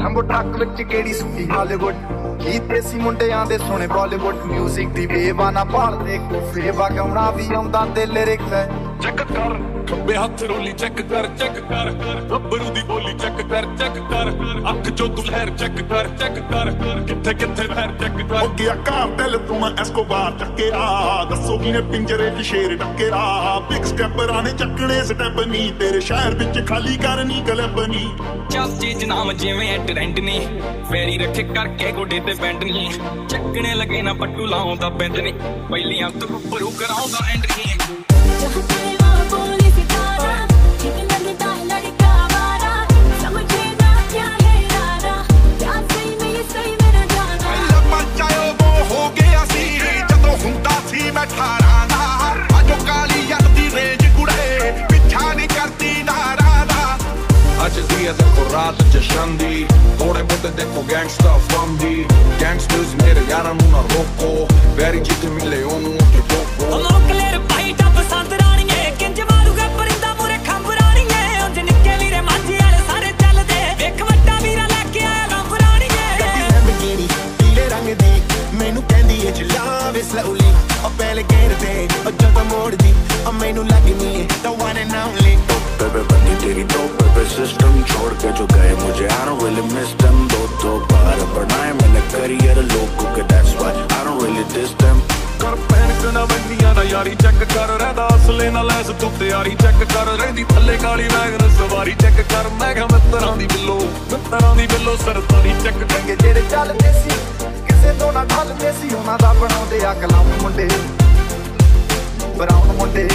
jumbo truck ਵਿੱਚ ਕਿਹੜੀ ਸੁੱਕੀ ਹਾਲੀਵੁੱਡ ਗੀਤ ਦੇਸੀ ਮੁੰਡਿਆਂ ਦੇ ਸੋਹਣੇ ਬਾਲੀਵੁੱਡ ਮਿਊਜ਼ਿਕ ਦੀ ਵੇਵਾ ਨਾ ਭਾਲਦੇ ਸੇਵਾ ਗਾਉਣਾ ਵੀ ਆਉਂਦਾ ਤੇ ਲਿਰਿਕਸ ਹੈ ਚੈੱਕ ਕਰ ਖੱਬੇ ਹੱਥ ਰੋਲੀ ਚੈੱਕ ਕਰ ਗੱਭਰੂ ਦੀ ਬੋਲੀ ਚੈੱਕ ਕਰ ਅੱਖ ਚੋਂ ਤੂੰ ਲਹਿਰ ਚੈੱਕ ਕਰ ਕਿੱਥੇ ਕਿੱਥੇ ਵਹਿਰ ਚੈੱਕ ਕਰ ਹੋ ਗਿਆ ਘਰ ਦਿਲ ਤੂੰ ਮੈਂ ਐਸਕੋਬਾਰ ਚੱਕਿਆ ਦੱਸੋ ਕਿਨੇ ਪਿੰਜਰੇ 'ਚ ਸ਼ੇਰ ਡੱਕਿਆ ਬਿਗ ਸਟੈਪਰਾਂ ਨੇ ਚੱਕਣੇ ਸਟੈਪ ਨਹੀਂ ਤੇਰੇ ਸ਼ਹਿਰ ਵਿੱਚ ਖਾਲੀ ਕਰਨੀ ਕਲੱਬ ਨਹੀਂ ਚੱਲ ਚੀਜ਼ ਨਾਮ ਜਿਵੇਂ ਟ੍ਰੈਂਡ ਨਹੀਂ ਫੇਰੀ ਰੱਖੇ ਕਰਕੇ ਗੋਡੇ ਤੇ ਬੈਂਡ ਨਹੀਂ ਚੱਕਣੇ ਲੱਗੇ ਨਾ ਪੱਟੂ ਲਾਉਂਦਾ ਬਿੰਦ ਨਹੀਂ ਪਹਿਲੀਆਂ ਤੋਂ ਉੱਪਰੂ ਕਰਾਉਂਦਾ ਐਂਡ ਨਹੀਂ देखो रात जशन दी थोड़े बहुते देखो गैंगस्टर from दी gangsters मेरे यारा नू ना रोको वेरी जित मिले ओनू ते टोको मोकलेर भाई टप संत राणीए किंज मारूगा परिंदा मोरे खंभ राणीए उंज निक्के वीरे मांझी वाले सारे चलदे देख वड्डा वीरा लेके आया गंभ राणीए लैम्बोर्गिनी पीले रंग दी मैनू कहंदी ए चलावे slowly ओ पहले गेर दे ओ जद मोड़दी ओ मैनू लगनी है the one and only बेबे बनी तेरी दो बेबे सिस्टम छोड़ के जो गए मुझे I don't really miss them दो बार बनाए मैंने करियर लोगों के that's why I don't really diss them कर पैनक ना वंडियां ना यारी चेक कर रहदा असले ना लैस तू तैयारी चेक कर रहंदी थल्ले काली वैगन सवारी चेक कर मैं कहा मित्तरां दी बिल्लो सरदारी चेक ਚੰਗੇ ਜਿਹੜੇ ਚੱਲਦੇ ਸੀ ਕਿਸੇ ਤੋਂ ਨਾ ਢਲਦੇ ਸੀ ਉਹਨਾਂ ਦਾ ਬਣਾਉਂਦੇ ਆ ਕਲਾਮ ਮੁੰਡੇ ਬਰਾਉਨ ਮੁੰਡੇ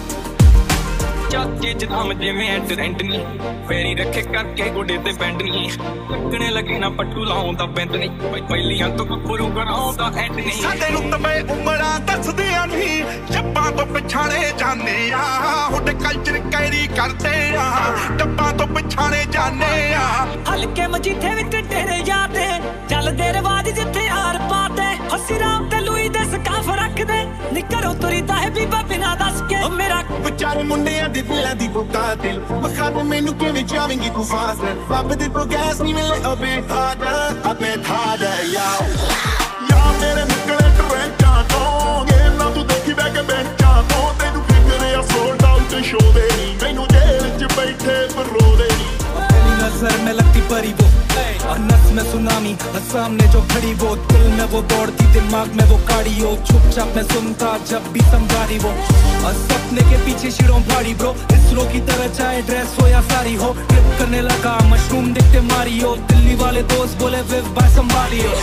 ਚਾਚੇ ਜਨਾਮ ਜਿਵੇਂ ਟ੍ਰੈਂਡ ਨਹੀਂ ਫੇਰੀ ਰੱਖੇ ਕਰਕੇ ਗੋਡੇ ਤੇ ਬੈਂਡ ਨਹੀਂ ਲੱਗਣੇ ਲੱਗੇ ਨਾ ਪੱਟੂ ਲਾਉਂਦਾ ਬਿੰਦ ਨਹੀਂ ਪਹਿਲੀਆਂ ਤੋਂ ਉੱਪਰੂ ਕਰਾਉਂਦਾ ਐਂਡ ਨਹੀਂ ਸਾਡੇ ਰੁਤਬੇ ਉਮਰਾਂ ਦੱਸਦੀਆਂ ਨਹੀਂ ਜੱਬਾਂ ਤੋਂ ਪਛਾਣੇ ਜਾਂਦੇ ਆ ਹੁੱਡ ਕਲਚਰ ਕੈਰੀ ਕਰਦੇ ਆ ਜੱਬਾਂ ਤੋਂ ਪਛਾਣੇ ਜਾਂਦੇ ਆ ਹਲਕੇ ਮਜੀਠੇ ਵਿੱਚ ਤੇਰੇ ਯਾਦੇ ਚੱਲਦੇ ਰਿਵਾਜ ਜਿੱਥੇ ਆਰ ਪਾਤੇ ਹੱਸੀ ਰਾਮ ਤੇ ਲੂਈ ਦੇ ਸਕਾਫ ਰੱਖਦੇ ਨੀ ਘਰੋਂ ਤੁਰੀਦਾ ਹੈ ਬੀਬਾ ਬਿਨਾ ਦੱਸ ਕੇ ਉਹ ਮੇਰਾ ਵਿਚਾਰੇ ਮੁੰਡਿਆਂ ਦੇ ਦਿਲਾਂ ਦੀ ਬੁਕਾ ਦਿਲ ਮਖਾਬ ਮੈਨੂੰ ਕਿਵੇਂ ਜਾਵੇਂਗੀ ਤੂੰ ਫਾਸਟ ਰੱਬ ਦੇ ਤੋਂ ਗੈਸ ਨਹੀਂ ਮਿਲੇ ਅਬੇ ਹਾਦਾ ਯਾ ਮੇਰੇ ਨਿਕਲੇ ਟਰੈਂਚਾਂ ਤੋਂ ਗੇਮ ਨਾ ਤੂੰ ਦੇਖੀ ਬੈ ਕੇ ਬੈਂਚਾਂ ਤੋਂ ਤੈਨੂੰ ਫਿਕਰ ਆ ਸੋਲਡ ਆਊਟ ਸ਼ੋ ਦੇ ਨਹੀਂ ਮੈਨੂੰ ਜੇਲ੍ਹ 'ਚ ਬੈਠੇ ਪਰੋ ਦੇ ਨਹੀਂ नजर में लगती परी वो नस में सुनामी सामने जो खड़ी वो दिल में वो दौड़ती दिमाग में वो काड़ी हो चुपचाप मैं सुनता जब भी समझा रही वो सपने के पीछे शिरों भारी ब्रो इसरो की तरह चाहे ड्रेस हो या सारी हो ट्रिप करने लगा मशरूम दिखते मारी हो दिल्ली वाले दोस्त बोले विव बाय संभाली हो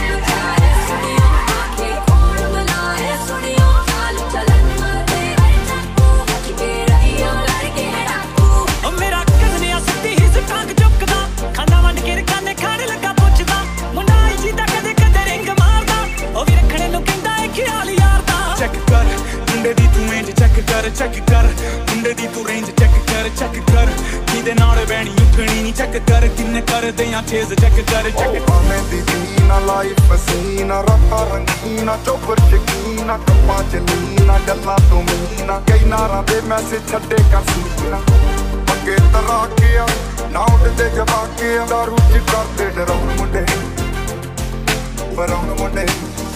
चेक कर मुंडे दी तू रेंज चेक कर किदे नाल बैणी उठणी नहीं चेक कर किन्ने कर दे या चेज चेक कर मैं दीदीना लाइफ पसीना रता रंगीना चोपर शकीना कप्पा चलीना गल्ला तो मीना कई नारा दे मैसेज छड्डे कर सीना अगे तरा के ना उठदे जवा के दारू च करदे डराउन मुंडे बराउन मुंडे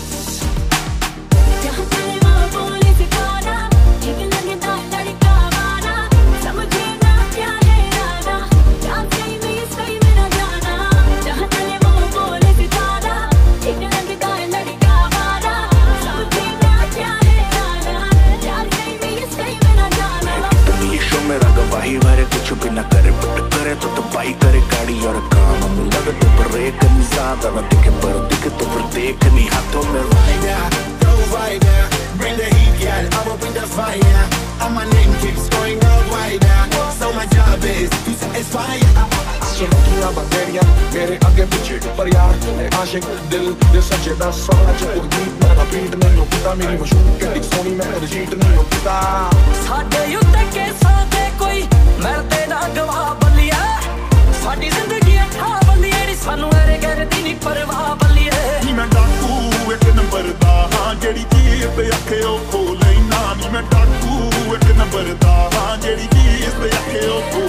कुछ भी ना करे बट करे तो तबाही करे गाड़ी और काम में लगे तो ब्रेक नहीं ज्यादा ना दिखे पर दिखे तो फिर देख नहीं हाथों में right now, go right now, bring the heat, girl, I'ma bring the fire, and my name keeps going out wide now, so my job is to satisfy सुनकियां बंदेरियां मेरे आगे पीछे पर यार आशिक दिल दे सच्चे दा सोना च कोई गीत मेरा बीट नहीं होता मेरी मशहूर कितनी सोनी मैं रिजीट नहीं होता साडे उत्ते केसां ते कोई मरदे ना गवाह बलिया साडी जिंदगी ठा बलिया नी सानू एरे गैर दी नी परवाह बलिया नी मैं डाकू एक नंबर दा हां जेड़ी चीज ते अखे ओ खो लेना नी मैं डाकू एक नंबर दा हां जेड़ी चीज ते अखे ओ